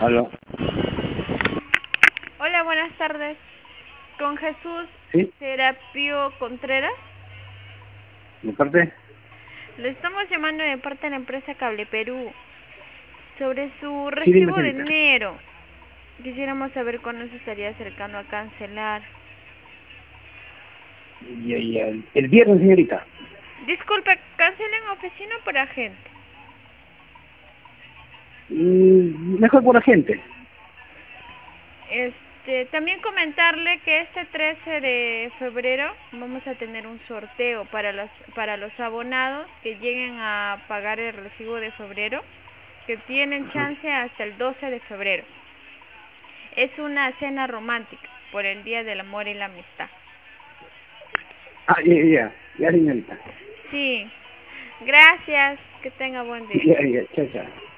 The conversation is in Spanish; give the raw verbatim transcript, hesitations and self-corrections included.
Aló. Hola, buenas tardes. Con Jesús ¿Sí? Serapio Contreras. ¿De parte? Le estamos llamando de parte de la empresa Cable Perú sobre su Sí, dime, recibo de señorita. enero. Quisiéramos saber cuándo se estaría acercando a cancelar. Y, y el, el viernes, señorita. Disculpe, ¿cancela en oficina o por agente? Mm, mejor por agente. Este, también comentarle que este trece de febrero vamos a tener un sorteo para los para los abonados que lleguen a pagar el recibo de febrero, que tienen Ajá. chance hasta el doce de febrero. Es una cena romántica por el Día del Amor y la Amistad. Ah, ya, ya, ya, ya, señorita. Sí, gracias, que tenga buen día. Ya, ya, chao, chao.